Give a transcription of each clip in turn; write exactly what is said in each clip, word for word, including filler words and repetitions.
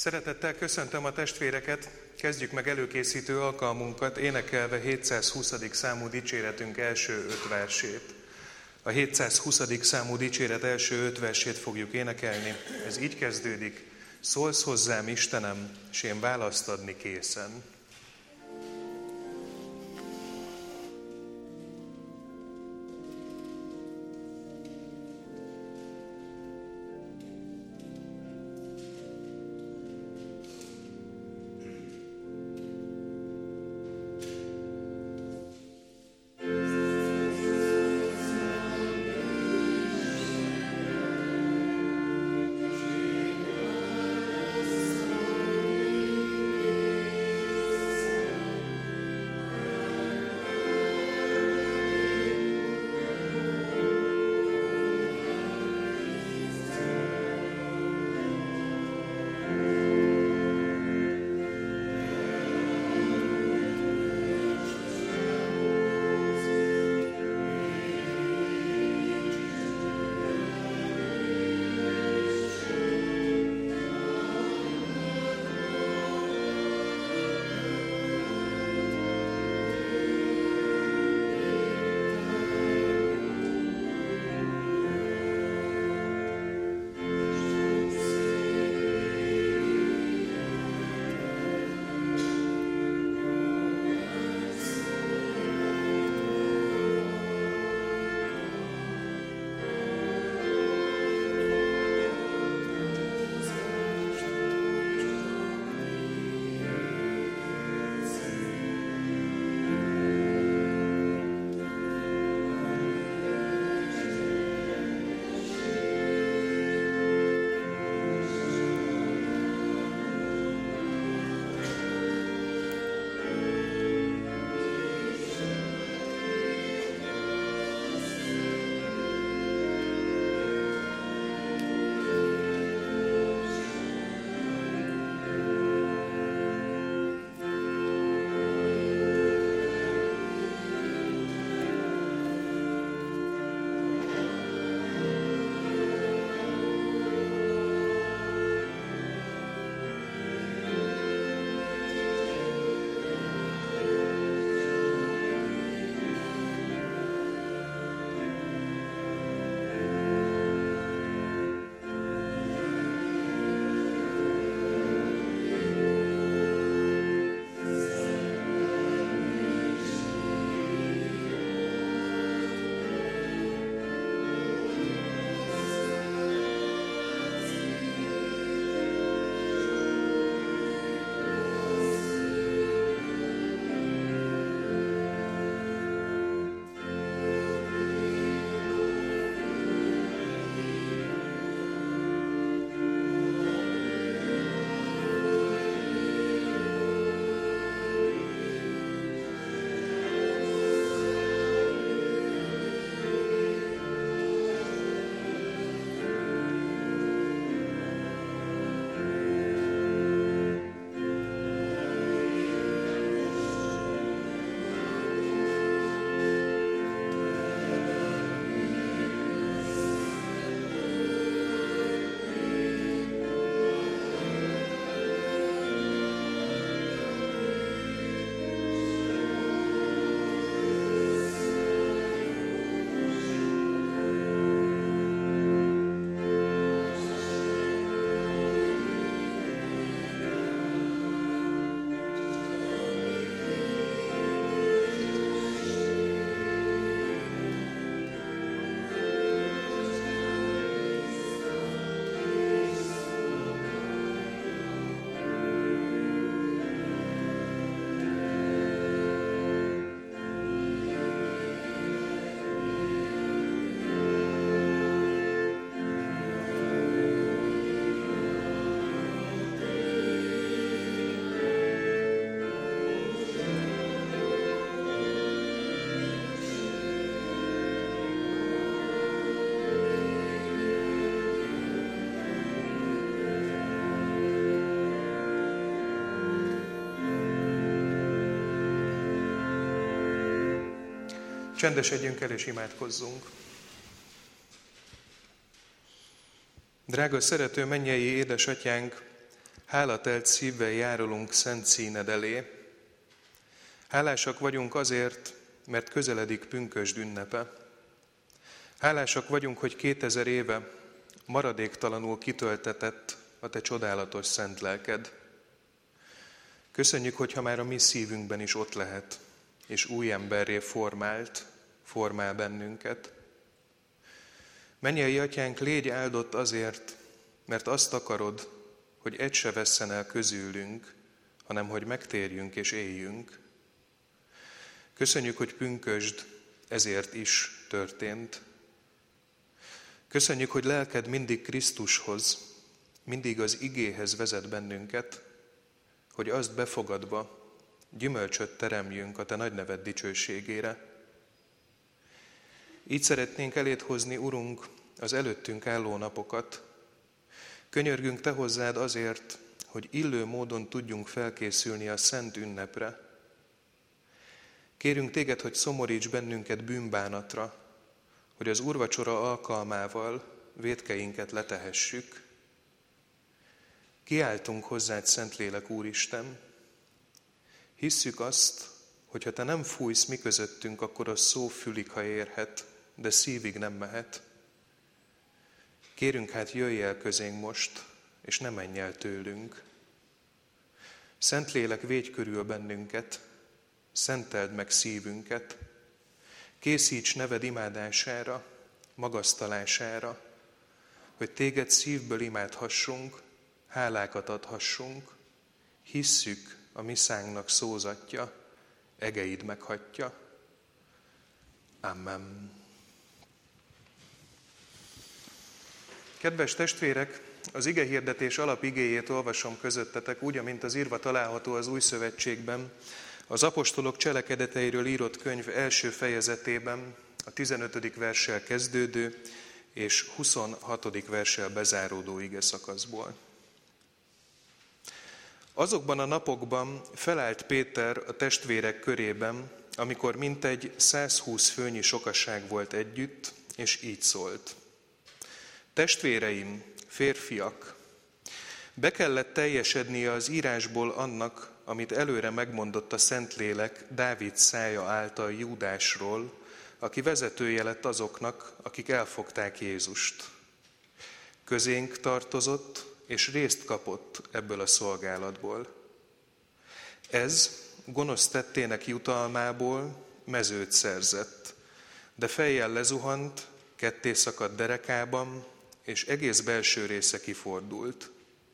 Szeretettel köszöntöm a testvéreket, kezdjük meg előkészítő alkalmunkat énekelve hétszázhuszadik számú dicséretünk első öt versét. A hétszázhuszadik számú dicséret első öt versét fogjuk énekelni. Ez így kezdődik: szólsz hozzám, Istenem, s én választ adni készen. Csendesedjünk el és imádkozzunk. Drága szerető mennyei édesatyánk, Hálatelt szívvel járulunk szent színed elé. Hálásak vagyunk azért, mert közeledik pünkösd ünnepe. Hálásak vagyunk, hogy kétezer éve maradéktalanul kitöltetett a te csodálatos szent lelked. Köszönjük, hogyha már a mi szívünkben is ott lehet, és új emberré formált, formál bennünket. Mennyei Atyánk, légy áldott azért, mert azt akarod, hogy egy se vesszen el közülünk, hanem hogy megtérjünk és éljünk. Köszönjük, hogy pünkösd ezért is történt. Köszönjük, hogy lelked mindig Krisztushoz, mindig az igéhez vezet bennünket, hogy azt befogadva gyümölcsöt teremjünk a te nagy neved dicsőségére. Így szeretnénk eléd hozni, Urunk, az előttünk álló napokat. Könyörgünk te hozzád azért, hogy illő módon tudjunk felkészülni a szent ünnepre. Kérünk téged, hogy szomoríts bennünket bűnbánatra, hogy az úrvacsora alkalmával vétkeinket letehessük. Kiáltunk hozzád, Szentlélek Úristen. Hisszük azt, hogy ha te nem fújsz mi közöttünk, akkor a szó fülig, ha érhet, de szívig nem mehet. Kérünk hát, jöjj el közénk most, és ne menj el tőlünk. Szentlélek, védj körül bennünket, szenteld meg szívünket, készíts neved imádására, magasztalására, hogy téged szívből imádhassunk, hálákat adhassunk, hisszük a mi szánknak szózatja, egeid meghatja. Amen. Kedves testvérek, az igehirdetés alapigéjét olvasom közöttetek, úgy, amint az írva található az Új Szövetségben, az apostolok cselekedeteiről írott könyv első fejezetében, a tizenötödik verssel kezdődő és huszonhatodik verssel bezáródó ige szakaszból. Azokban a napokban felállt Péter a testvérek körében, amikor mintegy százhúsz főnyi sokaság volt együtt, és így szólt. Testvéreim, férfiak, be kellett teljesednie az írásból annak, amit előre megmondott a Szentlélek Dávid szája által Júdásról, aki vezetője lett azoknak, akik elfogták Jézust. Közénk tartozott, és részt kapott ebből a szolgálatból. Ez gonosz tettének jutalmából mezőt szerzett, de fejjel lezuhant, ketté szakadt derekában, és egész belső része kifordult.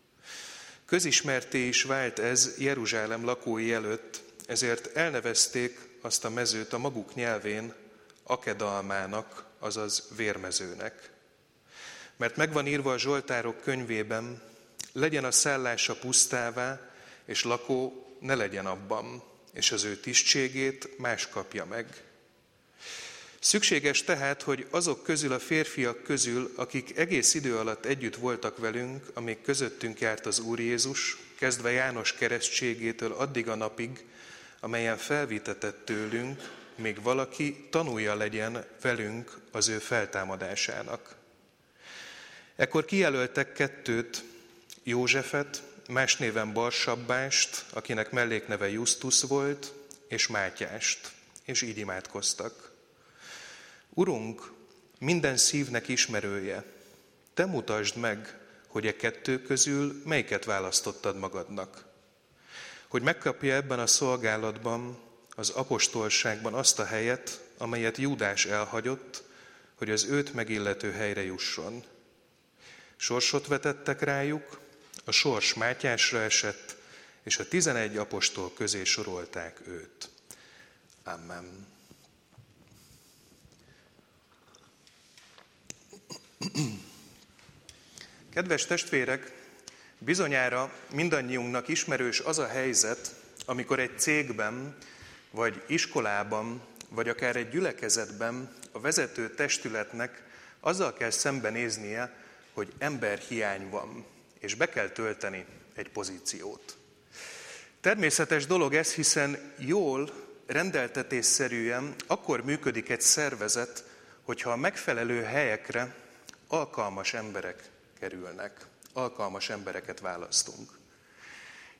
Közismerté is vált ez Jeruzsálem lakói előtt, ezért elnevezték azt a mezőt a maguk nyelvén Akedalmának, azaz vérmezőnek. Mert megvan írva a Zsoltárok könyvében, legyen a szállása pusztává, és lakó ne legyen abban, és az ő tisztségét más kapja meg. Szükséges tehát, hogy azok közül a férfiak közül, akik egész idő alatt együtt voltak velünk, amíg közöttünk járt az Úr Jézus, kezdve János keresztségétől addig a napig, amelyen felvitetett tőlünk, még valaki tanulja legyen velünk az ő feltámadásának. Ekkor kijelöltek kettőt, Józsefet, más néven Barsabbást, akinek mellékneve Justus volt, és Mátyást, és így imádkoztak. Urunk, minden szívnek ismerője, te mutasd meg, hogy e kettő közül melyiket választottad magadnak. Hogy megkapja ebben a szolgálatban, az apostolságban azt a helyet, amelyet Júdás elhagyott, hogy az őt megillető helyre jusson. Sorsot vetettek rájuk, a sors Mátyásra esett, és a tizenegy apostol közé sorolták őt. Amen. Kedves testvérek, bizonyára mindannyiunknak ismerős az a helyzet, amikor egy cégben, vagy iskolában, vagy akár egy gyülekezetben a vezető testületnek azzal kell szembenéznie, hogy emberhiány van, és be kell tölteni egy pozíciót. Természetes dolog ez, hiszen jól, rendeltetésszerűen akkor működik egy szervezet, hogyha a megfelelő helyekre alkalmas emberek kerülnek, alkalmas embereket választunk.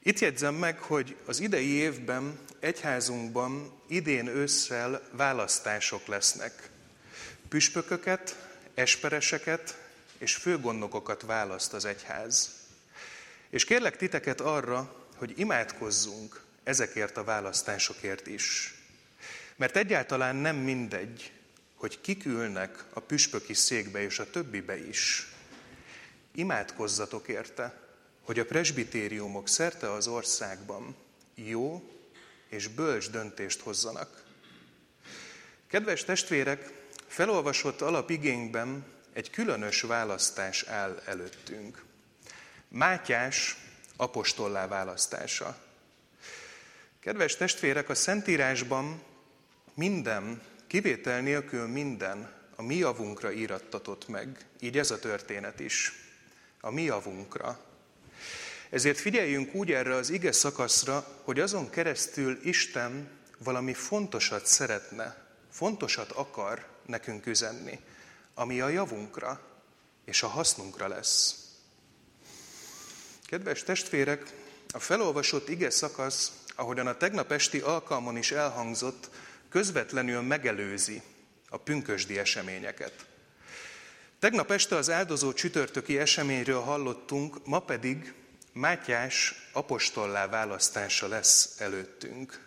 Itt jegyzem meg, hogy az idei évben egyházunkban idén ősszel választások lesznek. Püspököket, espereseket és főgondnokokat választ az egyház. És kérlek titeket arra, hogy imádkozzunk ezekért a választásokért is. Mert egyáltalán nem mindegy, hogy kik ülnek a püspöki székbe és a többibe is. Imádkozzatok érte, hogy a presbitériumok szerte az országban jó és bölcs döntést hozzanak. Kedves testvérek, felolvasott alapigényben egy különös választás áll előttünk. Mátyás apostollá választása. Kedves testvérek, a Szentírásban minden, kivétel nélkül minden a mi javunkra írattatott meg, így ez a történet is, a mi javunkra. Ezért figyeljünk úgy erre az ige szakaszra, hogy azon keresztül Isten valami fontosat szeretne, fontosat akar nekünk üzenni, ami a javunkra és a hasznunkra lesz. Kedves testvérek, a felolvasott ige szakasz, ahogyan a tegnap esti alkalmon is elhangzott, közvetlenül megelőzi a pünkösdi eseményeket. Tegnap este az áldozó csütörtöki eseményről hallottunk, ma pedig Mátyás apostollá választása lesz előttünk.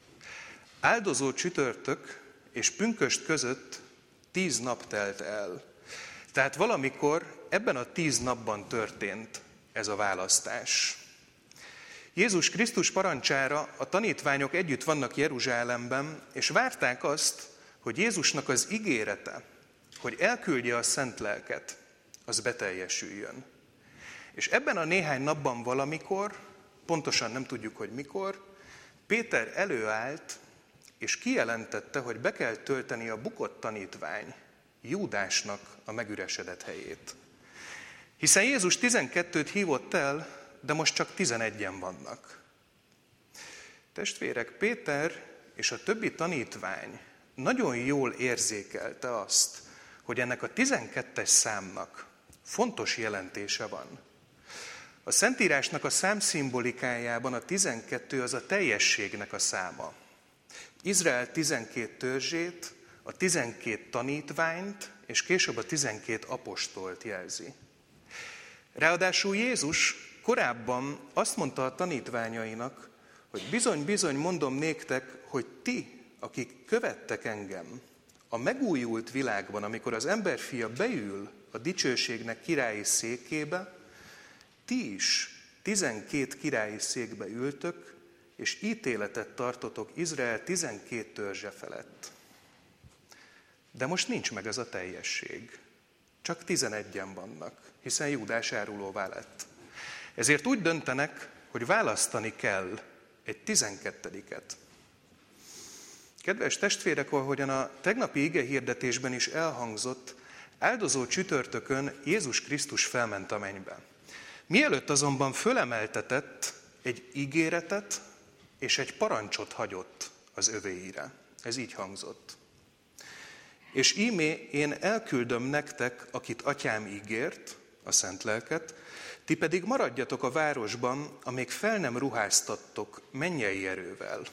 Áldozó csütörtök és pünkösd között tíz nap telt el. Tehát valamikor ebben a tíz napban történt ez a választás. Jézus Krisztus parancsára a tanítványok együtt vannak Jeruzsálemben, és várták azt, hogy Jézusnak az ígérete, hogy elküldje a szent lelket, az beteljesüljön. És ebben a néhány napban valamikor, pontosan nem tudjuk, hogy mikor, Péter előállt, és kijelentette, hogy be kell tölteni a bukott tanítvány, Júdásnak a megüresedett helyét. Hiszen Jézus tizenkettőt hívott el, de most csak tizenegyen vannak. Testvérek, Péter és a többi tanítvány nagyon jól érzékelte azt, hogy ennek a tizenkettes számnak fontos jelentése van. A Szentírásnak a számszimbolikájában a tizenkettő az a teljességnek a száma. Izrael tizenkét törzsét, a tizenkét tanítványt, és később a tizenkét apostolt jelzi. Ráadásul Jézus korábban azt mondta a tanítványainak, hogy bizony-bizony mondom néktek, hogy ti, akik követtek engem, a megújult világban, amikor az emberfia beül a dicsőségnek királyi székébe, ti is tizenkét királyi székbe ültök, és ítéletet tartotok Izrael tizenkét törzse felett. De most nincs meg ez a teljesség. Csak tizenegyen vannak, hiszen Júdás árulóvá lett. Ezért úgy döntenek, hogy választani kell egy tizenkettediket. Kedves testvérek, ahogyan a tegnapi igehirdetésben is elhangzott, áldozó csütörtökön Jézus Krisztus felment a mennybe. Mielőtt azonban fölemeltetett, egy ígéretet és egy parancsot hagyott az övéire. Ez így hangzott. És íme én elküldöm nektek, akit atyám ígért, a szent lelket, ti pedig maradjatok a városban, amíg fel nem ruháztattok mennyei erővel.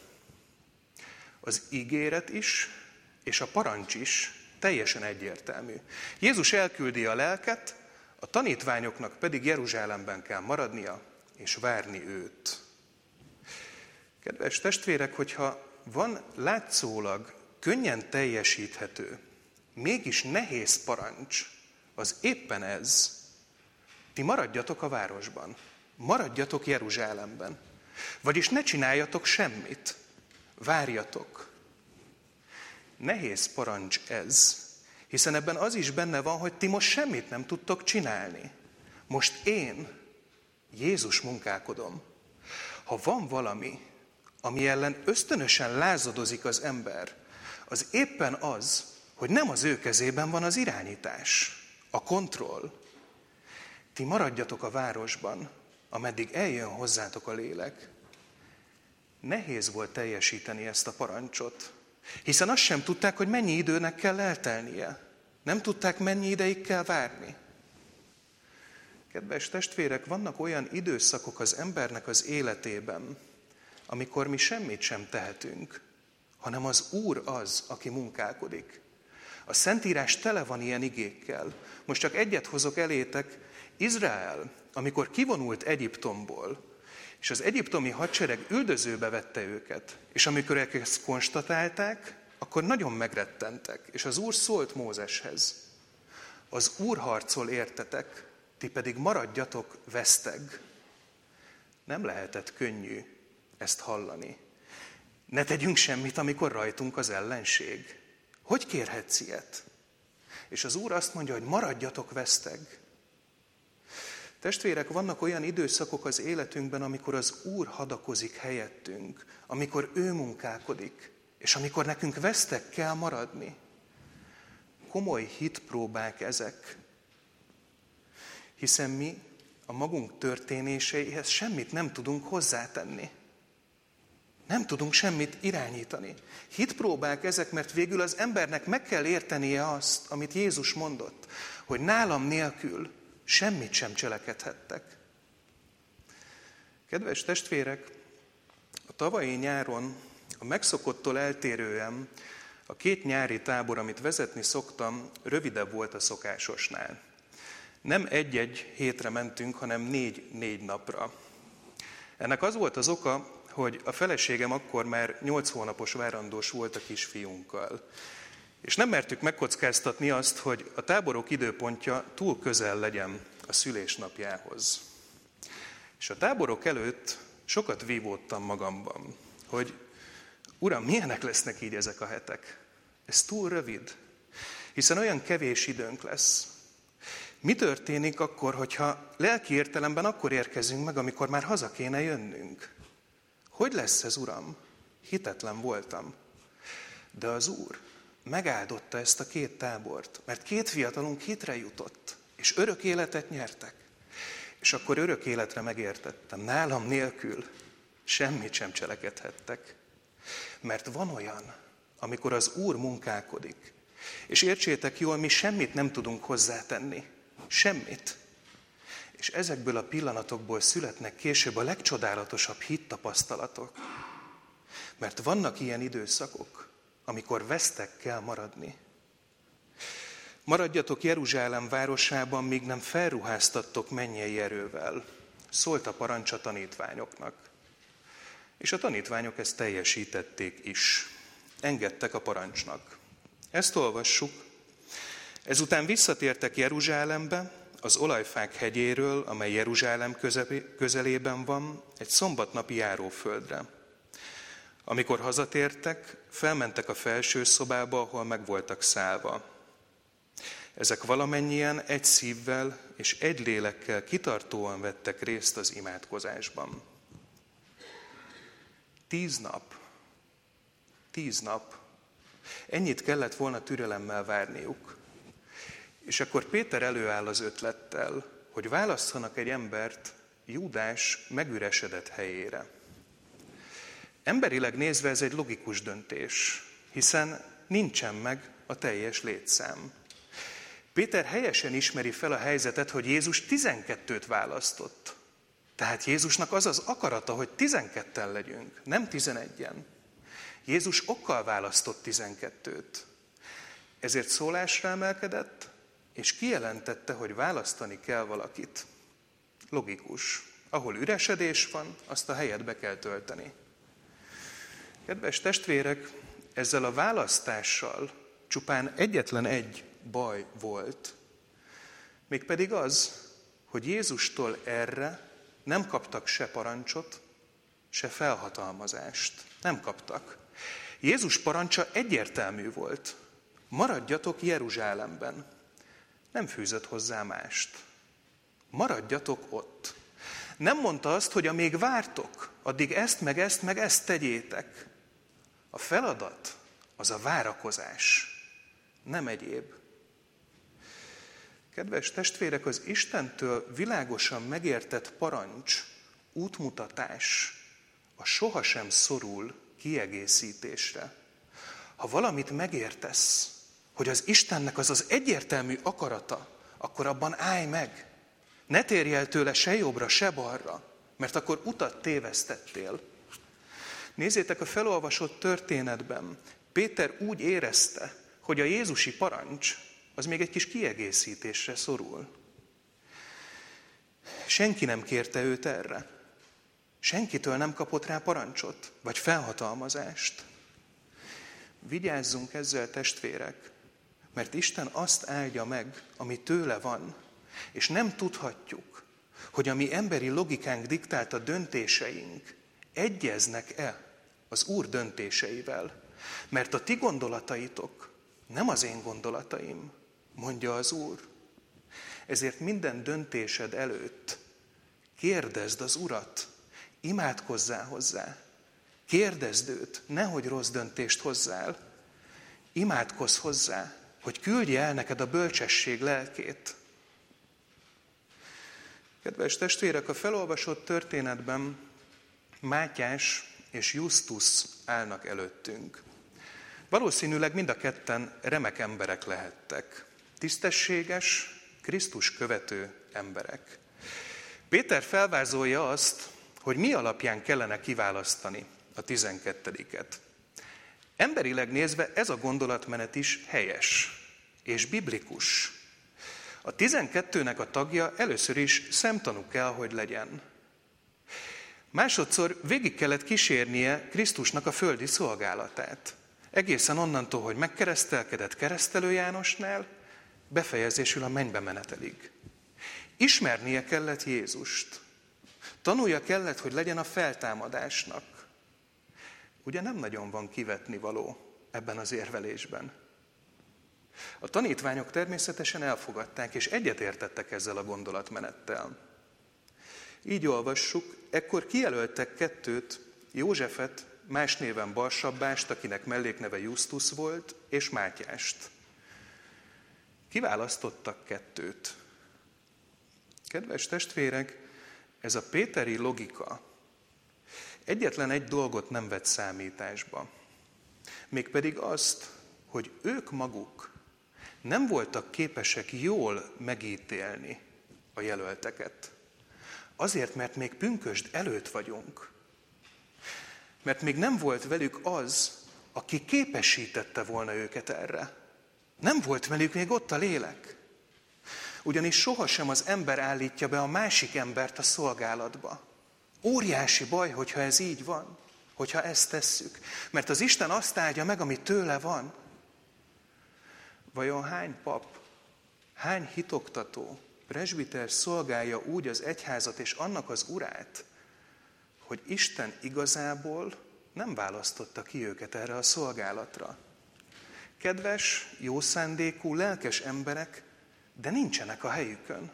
Az ígéret is, és a parancs is teljesen egyértelmű. Jézus elküldi a lelket, a tanítványoknak pedig Jeruzsálemben kell maradnia, és várni őt. Kedves testvérek, hogyha van látszólag könnyen teljesíthető, mégis nehéz parancs, az éppen ez. Ti maradjatok a városban, maradjatok Jeruzsálemben, vagyis ne csináljatok semmit, várjatok. Nehéz parancs ez, hiszen ebben az is benne van, hogy ti most semmit nem tudtok csinálni. Most én, Jézus munkálkodom. Ha van valami, ami ellen ösztönösen lázadozik az ember, az éppen az, hogy nem az ő kezében van az irányítás, a kontroll. Ti maradjatok a városban, ameddig eljön hozzátok a lélek. Nehéz volt teljesíteni ezt a parancsot, hiszen azt sem tudták, hogy mennyi időnek kell eltelnie. Nem tudták, mennyi ideig kell várni. Kedves testvérek, vannak olyan időszakok az embernek az életében, amikor mi semmit sem tehetünk, hanem az Úr az, aki munkálkodik. A Szentírás tele van ilyen igékkel. Most csak egyet hozok elétek. Izrael, amikor kivonult Egyiptomból, és az egyiptomi hadsereg üldözőbe vette őket, és amikor ezt konstatálták, akkor nagyon megrettentek, és az Úr szólt Mózeshez: az Úr harcol értetek, ti pedig maradjatok veszteg. Nem lehetett könnyű ezt hallani. Ne tegyünk semmit, amikor rajtunk az ellenség. Hogy kérhetsz ilyet? És az Úr azt mondja, hogy maradjatok veszteg. Testvérek, vannak olyan időszakok az életünkben, amikor az Úr hadakozik helyettünk, amikor ő munkálkodik, és amikor nekünk veszteg kell maradni. Komoly hitpróbák ezek, hiszen mi a magunk történéseihez semmit nem tudunk hozzátenni. Nem tudunk semmit irányítani. Hitpróbák ezek, mert végül az embernek meg kell értenie azt, amit Jézus mondott, hogy nálam nélkül semmit sem cselekedhettek. Kedves testvérek, a tavalyi nyáron a megszokottól eltérően a két nyári tábor, amit vezetni szoktam, rövidebb volt a szokásosnál. Nem egy-egy hétre mentünk, hanem négy-négy napra. Ennek az volt az oka, hogy a feleségem akkor már nyolc hónapos várandós volt a kisfiunkkal. És nem mertük megkockáztatni azt, hogy a táborok időpontja túl közel legyen a szülésnapjához. És a táborok előtt sokat vívódtam magamban, hogy Uram, milyenek lesznek így ezek a hetek? Ez túl rövid, hiszen olyan kevés időnk lesz. Mi történik akkor, hogyha lelki értelemben akkor érkezünk meg, amikor már haza kéne jönnünk? Hogy lesz ez, Uram? Hitetlen voltam. De az Úr megáldotta ezt a két tábort, mert két fiatalunk hitre jutott, és örök életet nyertek. És akkor örök életre megértettem, nálam nélkül semmit sem cselekedhettek. Mert van olyan, amikor az Úr munkálkodik, és értsétek jól, mi semmit nem tudunk hozzátenni. Semmit. És ezekből a pillanatokból születnek később a legcsodálatosabb hittapasztalatok. Mert vannak ilyen időszakok, amikor vesztek kell maradni. Maradjatok Jeruzsálem városában, míg nem felruháztattok mennyei erővel. Szólt a parancs a tanítványoknak. És a tanítványok ezt teljesítették is. Engedtek a parancsnak. Ezt olvassuk. Ezután visszatértek Jeruzsálembe, az Olajfák hegyéről, amely Jeruzsálem közelében van, egy szombatnapi járóföldre. Amikor hazatértek, felmentek a felső szobába, ahol meg voltak szállva. Ezek valamennyien egy szívvel és egy lélekkel kitartóan vettek részt az imádkozásban. Tíz nap. Tíz nap. Ennyit kellett volna türelemmel várniuk. És akkor Péter előáll az ötlettel, hogy válasszanak egy embert Júdás megüresedett helyére. Emberileg nézve ez egy logikus döntés, hiszen nincsen meg a teljes létszám. Péter helyesen ismeri fel a helyzetet, hogy Jézus tizenkettőt választott. Tehát Jézusnak az az akarata, hogy tizenketten legyünk, nem tizenegyen. Jézus okkal választott tizenkettőt. Ezért szólásra emelkedett, és kijelentette, hogy választani kell valakit. Logikus. Ahol üresedés van, azt a helyet be kell tölteni. Kedves testvérek, ezzel a választással csupán egyetlen egy baj volt. Mégpedig az, hogy Jézustól erre nem kaptak se parancsot, se felhatalmazást. Nem kaptak. Jézus parancsa egyértelmű volt. Maradjatok Jeruzsálemben. Nem fűzött hozzá mást. Maradjatok ott. Nem mondta azt, hogy amíg vártok, addig ezt, meg ezt, meg ezt tegyétek. A feladat az a várakozás, nem egyéb. Kedves testvérek, az Istentől világosan megértett parancs, útmutatás, a sohasem szorul kiegészítésre. Ha valamit megértesz, hogy az Istennek az az egyértelmű akarata, akkor abban állj meg. Ne térj el tőle se jobbra, se balra, mert akkor utat tévesztettél. Nézzétek, a felolvasott történetben Péter úgy érezte, hogy a jézusi parancs az még egy kis kiegészítésre szorul. Senki nem kérte őt erre. Senkitől nem kapott rá parancsot, vagy felhatalmazást. Vigyázzunk ezzel, testvérek, mert Isten azt áldja meg, ami tőle van, és nem tudhatjuk, hogy a mi emberi logikánk diktálta döntéseink egyeznek-e az Úr döntéseivel. Mert a ti gondolataitok nem az én gondolataim, mondja az Úr. Ezért minden döntésed előtt kérdezd az Urat, imádkozzál hozzá, kérdezd őt, nehogy rossz döntést hozzál, imádkozz hozzá, hogy küldje el neked a bölcsesség lelkét. Kedves testvérek, a felolvasott történetben Mátyás és Justus állnak előttünk. Valószínűleg mind a ketten remek emberek lehettek. Tisztességes, Krisztus követő emberek. Péter felvázolja azt, hogy mi alapján kellene kiválasztani a tizenkettediket. Emberileg nézve ez a gondolatmenet is helyes és biblikus. A tizenkettőnek a tagja először is szemtanú kell, hogy legyen. Másodszor végig kellett kísérnie Krisztusnak a földi szolgálatát. Egészen onnantól, hogy megkeresztelkedett Keresztelő Jánosnál, befejezésül a mennybe menetelig. Ismernie kellett Jézust. Tanulja kellett, hogy legyen a feltámadásnak. Ugye nem nagyon van kivetnivaló ebben az érvelésben. A tanítványok természetesen elfogadták, és egyetértettek ezzel a gondolatmenettel. Így olvassuk, ekkor kijelöltek kettőt, Józsefet, más néven Barsabbást, akinek mellékneve Justus volt, és Mátyást. Kiválasztottak kettőt. Kedves testvérek, ez a péteri logika egyetlen egy dolgot nem vett számításba. Mégpedig azt, hogy ők maguk nem voltak képesek jól megítélni a jelölteket. Azért, mert még pünkösd előtt vagyunk. Mert még nem volt velük az, aki képesítette volna őket erre. Nem volt velük még ott a lélek. Ugyanis sohasem az ember állítja be a másik embert a szolgálatba. Óriási baj, hogyha ez így van, hogyha ezt tesszük. Mert az Isten azt áldja meg, ami tőle van. Vajon hány pap, hány hitoktató, presbiter szolgálja úgy az egyházat és annak az urát, hogy Isten igazából nem választotta ki őket erre a szolgálatra. Kedves, jó szándékú, lelkes emberek, de nincsenek a helyükön.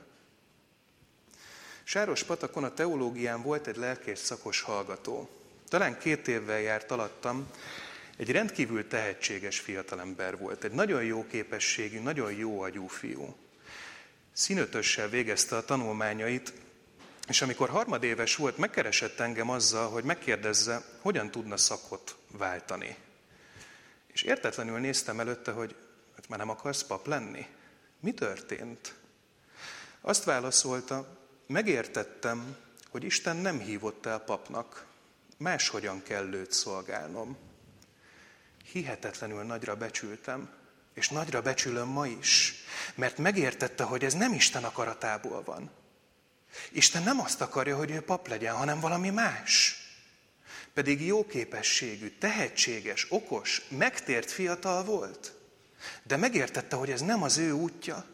Sárospatakon a teológián volt egy lelkész szakos hallgató. Talán két évvel járt alattam, egy rendkívül tehetséges fiatalember volt. Egy nagyon jó képességű, nagyon jó agyú fiú. Színötössel végezte a tanulmányait, és amikor harmadéves volt, megkeresett engem azzal, hogy megkérdezze, hogyan tudna szakot váltani. És értetlenül néztem előtte, hogy hát már nem akarsz pap lenni? Mi történt? Azt válaszolta, megértettem, hogy Isten nem hívott el papnak, máshogyan kell őt szolgálnom. Hihetetlenül nagyra becsültem, és nagyra becsülöm ma is, mert megértette, hogy ez nem Isten akaratából van. Isten nem azt akarja, hogy ő pap legyen, hanem valami más. Pedig jó képességű, tehetséges, okos, megtért fiatal volt. De megértette, hogy ez nem az ő útja.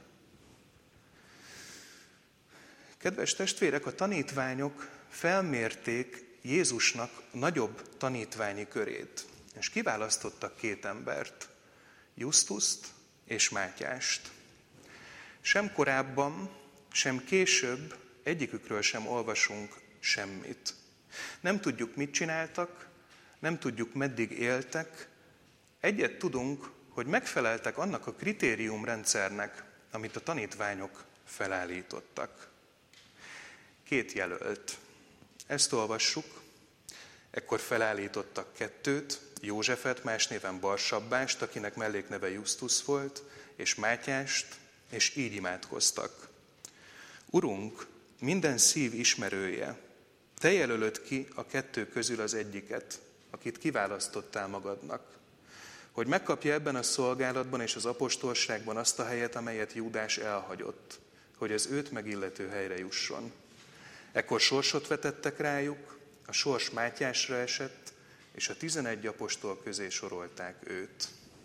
Kedves testvérek, a tanítványok felmérték Jézusnak nagyobb tanítványi körét. És kiválasztottak két embert, Justust és Mátyást. Sem korábban, sem később egyikükről sem olvasunk semmit. Nem tudjuk, mit csináltak, nem tudjuk, meddig éltek. Egyet tudunk, hogy megfeleltek annak a kritériumrendszernek, amit a tanítványok felállítottak. Két jelölt. Ezt olvassuk. Ekkor felállítottak kettőt, Józsefet, más néven Barsabbást, akinek mellékneve Justus volt, és Mátyást, és így imádkoztak. Urunk, minden szív ismerője, te jelölöd ki a kettő közül az egyiket, akit kiválasztottál magadnak, hogy megkapja ebben a szolgálatban és az apostolságban azt a helyet, amelyet Júdás elhagyott, hogy az őt megillető helyre jusson. Ekkor sorsot vetettek rájuk, a sors Mátyásra esett, és a tizenegy apostol közé sorolták őt.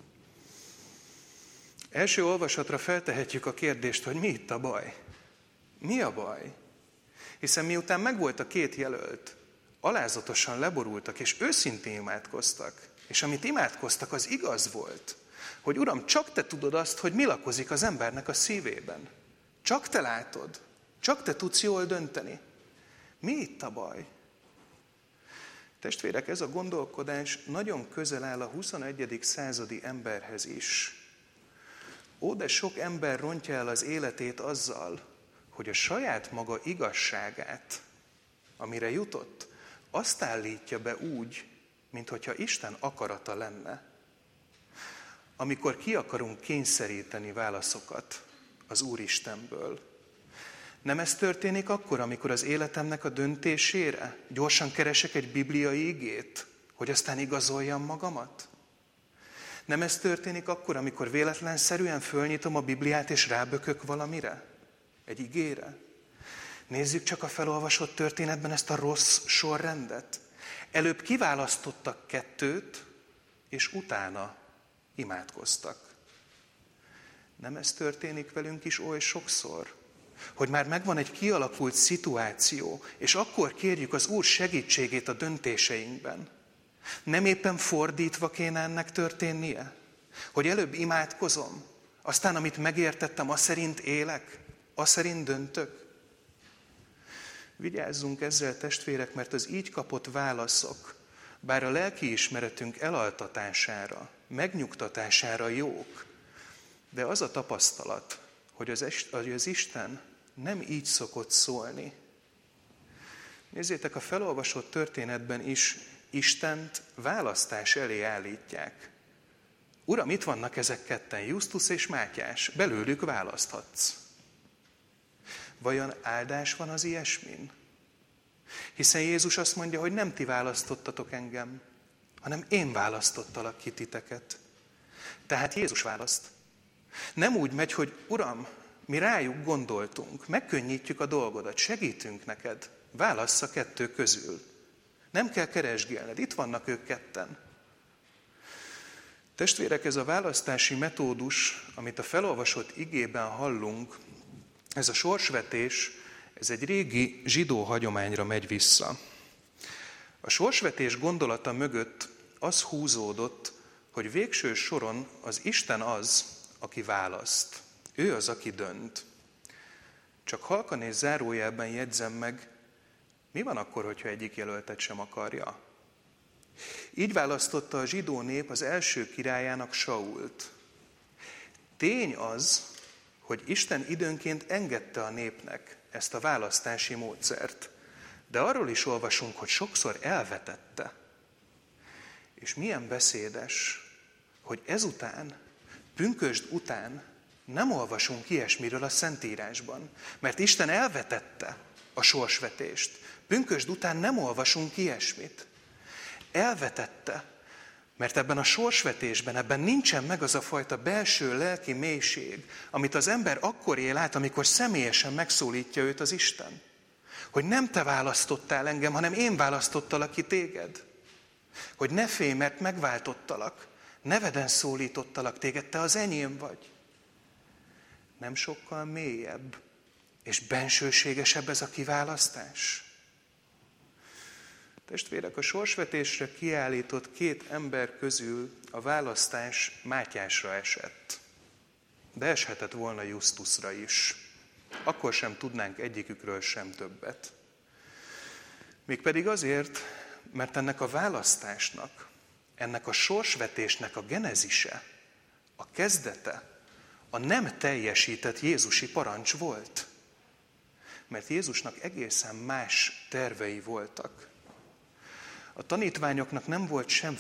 Első olvasatra feltehetjük a kérdést, hogy mi itt a baj? Mi a baj? Hiszen miután megvolt a két jelölt, alázatosan leborultak és őszintén imádkoztak. És amit imádkoztak, az igaz volt, hogy Uram, csak te tudod azt, hogy mi lakozik az embernek a szívében. Csak te látod, csak te tudsz jól dönteni. Mi itt a baj? Testvérek, ez a gondolkodás nagyon közel áll a huszonegyedik századi emberhez is. Ó, de sok ember rontja el az életét azzal, hogy a saját maga igazságát, amire jutott, azt állítja be úgy, minthogyha Isten akarata lenne. Amikor ki akarunk kényszeríteni válaszokat az Úristenből. Nem ez történik akkor, amikor az életemnek a döntésére gyorsan keresek egy bibliai igét, hogy aztán igazoljam magamat? Nem ez történik akkor, amikor véletlenszerűen fölnyitom a Bibliát és rábökök valamire? Egy igére? Nézzük csak a felolvasott történetben ezt a rossz sorrendet. Előbb kiválasztottak kettőt, és utána imádkoztak. Nem ez történik velünk is oly sokszor? Hogy már megvan egy kialakult szituáció, és akkor kérjük az Úr segítségét a döntéseinkben. Nem éppen fordítva kéne ennek történnie? Hogy előbb imádkozom, aztán amit megértettem, az szerint élek, az szerint döntök? Vigyázzunk ezzel, testvérek, mert az így kapott válaszok, bár a lelkiismeretünk elaltatására, megnyugtatására jók, de az a tapasztalat, hogy az, est, hogy az Isten nem így szokott szólni. Nézzétek, a felolvasott történetben is Istent választás elé állítják. Uram, itt vannak ezek ketten, Justus és Mátyás, belőlük választhatsz. Vajon áldás van az ilyesmin? Hiszen Jézus azt mondja, hogy nem ti választottatok engem, hanem én választottalak ki titeket. Tehát Jézus választ. Nem úgy megy, hogy Uram, mi rájuk gondoltunk, megkönnyítjük a dolgodat, segítünk neked, válassz a kettő közül. Nem kell keresgélned, itt vannak ők ketten. Testvérek, ez a választási metódus, amit a felolvasott igében hallunk, ez a sorsvetés, ez egy régi zsidó hagyományra megy vissza. A sorsvetés gondolata mögött az húzódott, hogy végső soron az Isten az, aki választ. Ő az, aki dönt. Csak halkan és zárójelben jegyzem meg, mi van akkor, hogyha egyik jelöltet sem akarja? Így választotta a zsidó nép az első királyának Sault. Tény az, hogy Isten időnként engedte a népnek ezt a választási módszert. De arról is olvasunk, hogy sokszor elvetette. És milyen beszédes, hogy ezután, pünkösd után nem olvasunk ilyesmiről a Szentírásban. Mert Isten elvetette a sorsvetést. Pünkösd után nem olvasunk ilyesmit. Elvetette, mert ebben a sorsvetésben, ebben nincsen meg az a fajta belső lelki mélység, amit az ember akkor él át, amikor személyesen megszólítja őt az Isten. Hogy nem te választottál engem, hanem én választottalak ki téged. Hogy ne félj, mert megváltottalak, neveden szólítottalak téged, te az enyém vagy. Nem sokkal mélyebb és bensőségesebb ez a kiválasztás? Testvérek, a sorsvetésre kiállított két ember közül a választás Mátyásra esett. De eshetett volna Justusra is. Akkor sem tudnánk egyikükről sem többet. Mégpedig azért, mert ennek a választásnak, ennek a sorsvetésnek a genezise, a kezdete, a nem teljesített jézusi parancs volt. Mert Jézusnak egészen más tervei voltak. A tanítványoknak nem volt sem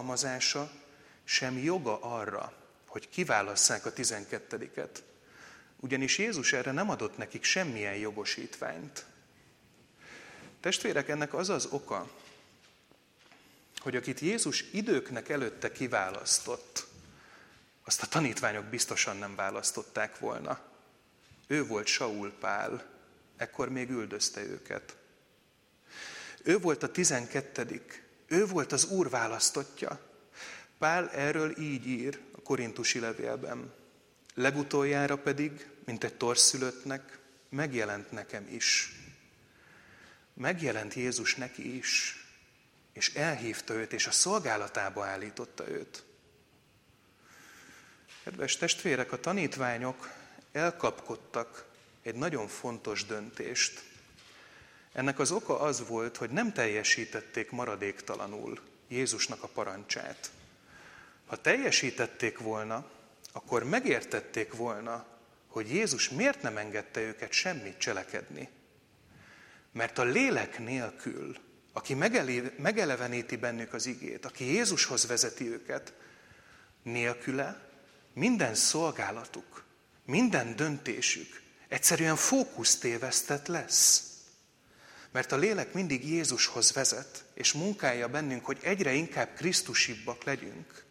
felhatalmazása, sem joga arra, hogy kiválasszák a tizenkettediket, Ugyanis Jézus erre nem adott nekik semmilyen jogosítványt. Testvérek, ennek az az oka, hogy akit Jézus időknek előtte kiválasztott, azt a tanítványok biztosan nem választották volna. Ő volt Saul Pál, ekkor még üldözte őket. Ő volt a tizenkettedik, ő volt az Úr választottja. Pál erről így ír a korintusi levélben. Legutoljára pedig, mint egy torszülöttnek, megjelent nekem is. Megjelent Jézus neki is, és elhívta őt, és a szolgálatába állította őt. Kedves testvérek, a tanítványok elkapkodtak egy nagyon fontos döntést. Ennek az oka az volt, hogy nem teljesítették maradéktalanul Jézusnak a parancsát. Ha teljesítették volna, akkor megértették volna, hogy Jézus miért nem engedte őket semmit cselekedni. Mert a lélek nélkül, aki megeleveníti bennük az igét, aki Jézushoz vezeti őket, nélküle minden szolgálatuk, minden döntésük egyszerűen fókusztévesztett lesz. Mert a lélek mindig Jézushoz vezet, és munkálja bennünk, hogy egyre inkább krisztusibbak legyünk.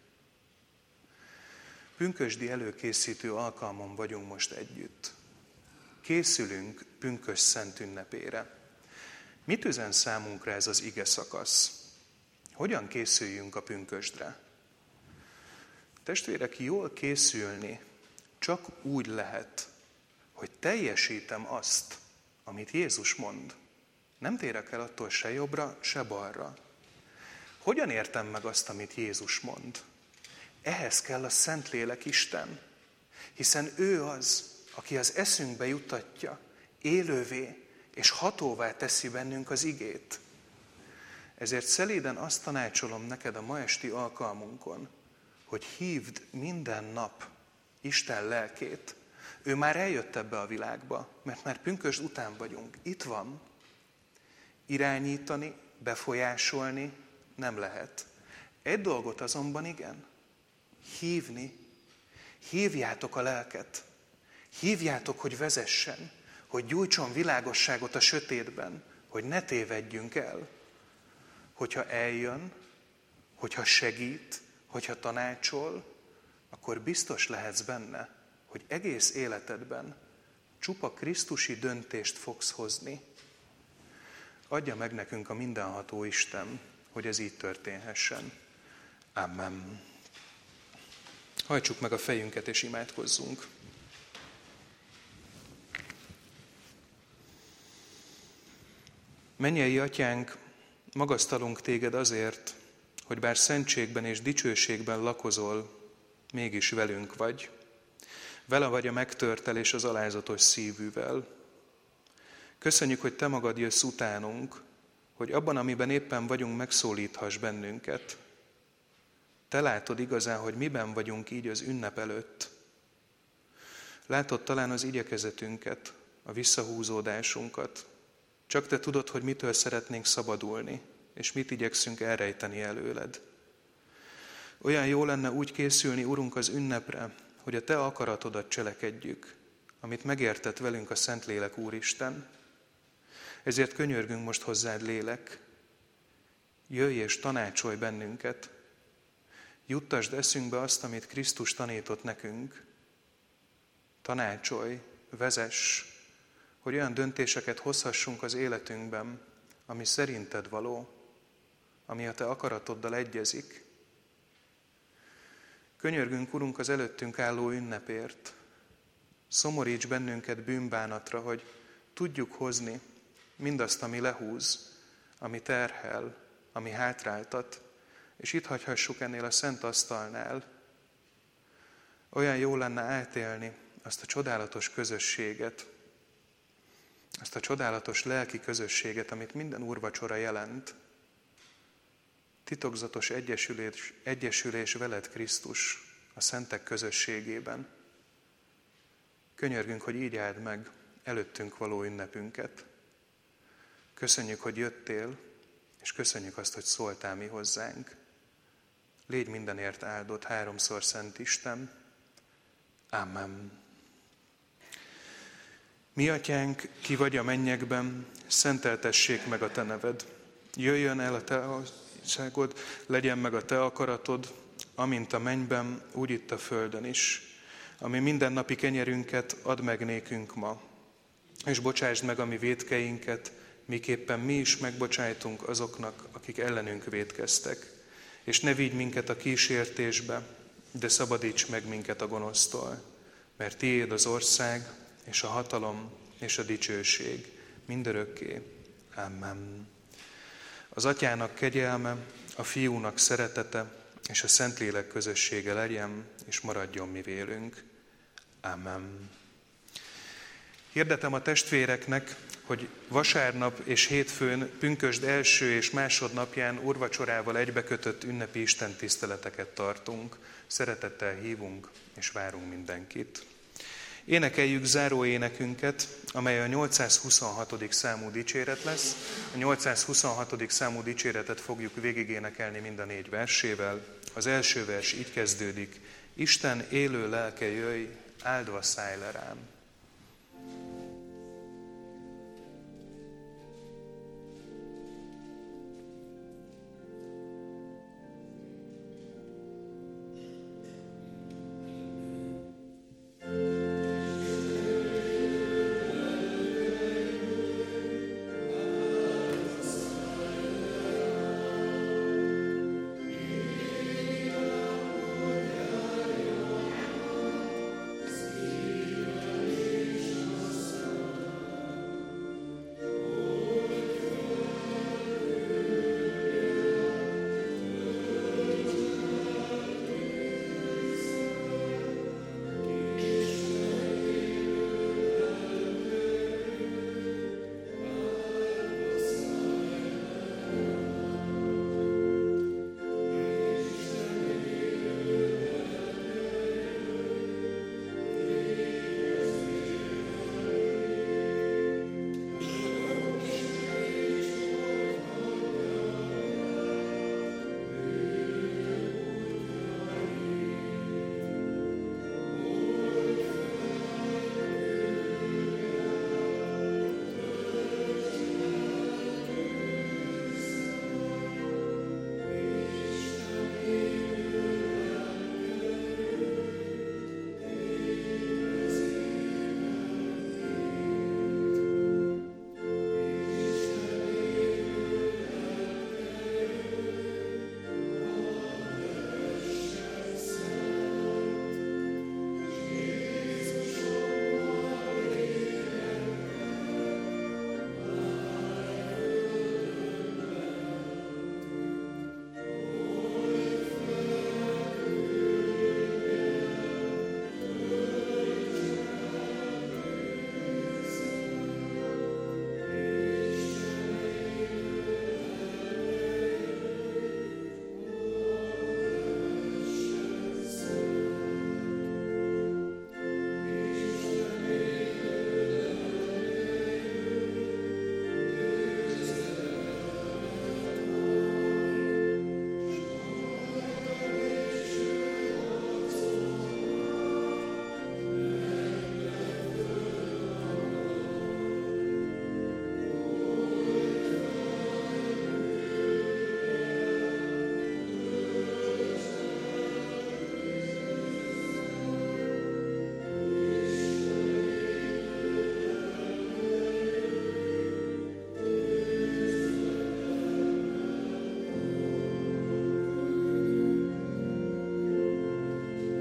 Pünkösdi előkészítő alkalmon vagyunk most együtt. Készülünk pünkösd szent ünnepére. Mit üzen számunkra ez az ige szakasz? Hogyan készüljünk a pünkösdre? Testvérek, jól készülni csak úgy lehet, hogy teljesítem azt, amit Jézus mond. Nem térek el attól se jobbra, se balra. Hogyan értem meg azt, amit Jézus mond? Ehhez kell a Szentlélek Isten, hiszen ő az, aki az eszünkbe juttatja, élővé és hatóvá teszi bennünk az igét. Ezért szelíden azt tanácsolom neked a ma esti alkalmunkon, hogy hívd minden nap Isten lelkét. Ő már eljött ebbe a világba, mert már pünkösd után vagyunk. Itt van. Irányítani, befolyásolni nem lehet. Egy dolgot azonban igen. Hívni. Hívjátok a lelket. Hívjátok, hogy vezessen, hogy gyújtson világosságot a sötétben, hogy ne tévedjünk el. Hogyha eljön, hogyha segít, hogyha tanácsol, akkor biztos lehetsz benne, hogy egész életedben csupa krisztusi döntést fogsz hozni. Adja meg nekünk a mindenható Isten, hogy ez így történhessen. Amen. Hajtsuk meg a fejünket és imádkozzunk. Mennyei Atyánk, magasztalunk téged azért, hogy bár szentségben és dicsőségben lakozol, mégis velünk vagy. Vele vagy a megtörtel és az alázatos szívűvel. Köszönjük, hogy te magad jössz utánunk, hogy abban, amiben éppen vagyunk, megszólíthass bennünket. Te látod igazán, hogy miben vagyunk így az ünnep előtt. Látod talán az igyekezetünket, a visszahúzódásunkat. Csak te tudod, hogy mitől szeretnénk szabadulni, és mit igyekszünk elrejteni előled. Olyan jó lenne úgy készülni, Urunk, az ünnepre, hogy a te akaratodat cselekedjük, amit megértett velünk a Szentlélek Úristen. Ezért könyörgünk most hozzád, lélek, jöjj és tanácsolj bennünket, juttasd eszünkbe azt, amit Krisztus tanított nekünk, tanácsolj, vezess, hogy olyan döntéseket hozhassunk az életünkben, ami szerinted való, ami a te akaratoddal egyezik. Könyörgünk, Urunk, az előttünk álló ünnepért. Szomoríts bennünket bűnbánatra, hogy tudjuk hozni mindazt, ami lehúz, ami terhel, ami hátráltat, és itt hagyhassuk ennél a szent asztalnál. Olyan jó lenne átélni azt a csodálatos közösséget, azt a csodálatos lelki közösséget, amit minden úrvacsora jelent. Titokzatos egyesülés, egyesülés veled, Krisztus, a szentek közösségében. Könyörgünk, hogy így áld meg előttünk való ünnepünket. Köszönjük, hogy jöttél, és köszönjük azt, hogy szóltál mi hozzánk. Légy mindenért áldott háromszor szent Isten. Amen. Mi atyánk, ki vagy a mennyekben, szenteltessék meg a te neved. Jöjjön el a te országod, legyen meg a te akaratod, amint a mennyben, úgy itt a földön is. Ami mindennapi kenyerünket add meg nékünk ma, és bocsásd meg a mi vétkeinket, miképpen mi is megbocsájtunk azoknak, akik ellenünk vétkeztek. És ne vigy minket a kísértésbe, de szabadíts meg minket a gonosztól, mert tiéd az ország, és a hatalom, és a dicsőség mindörökké. Amen. Az Atyának kegyelme, a Fiúnak szeretete, és a Szentlélek közössége legyen, és maradjon mi vélünk. Amen. Hirdetem a testvéreknek, hogy vasárnap és hétfőn pünkösd első és másodnapján úrvacsorával egybekötött ünnepi istentiszteleteket tartunk. Szeretettel hívunk és várunk mindenkit. Énekeljük záró énekünket, amely a nyolcszázhuszonhatodik számú dicséret lesz. A nyolcszázhuszonhatodik számú dicséretet fogjuk végigénekelni mind a négy versével. Az első vers így kezdődik: Isten élő lelke jöjj, áldva szállj le rám.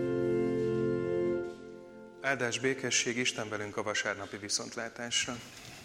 Áldás, békesség, Isten velünk a vasárnapi viszontlátásra.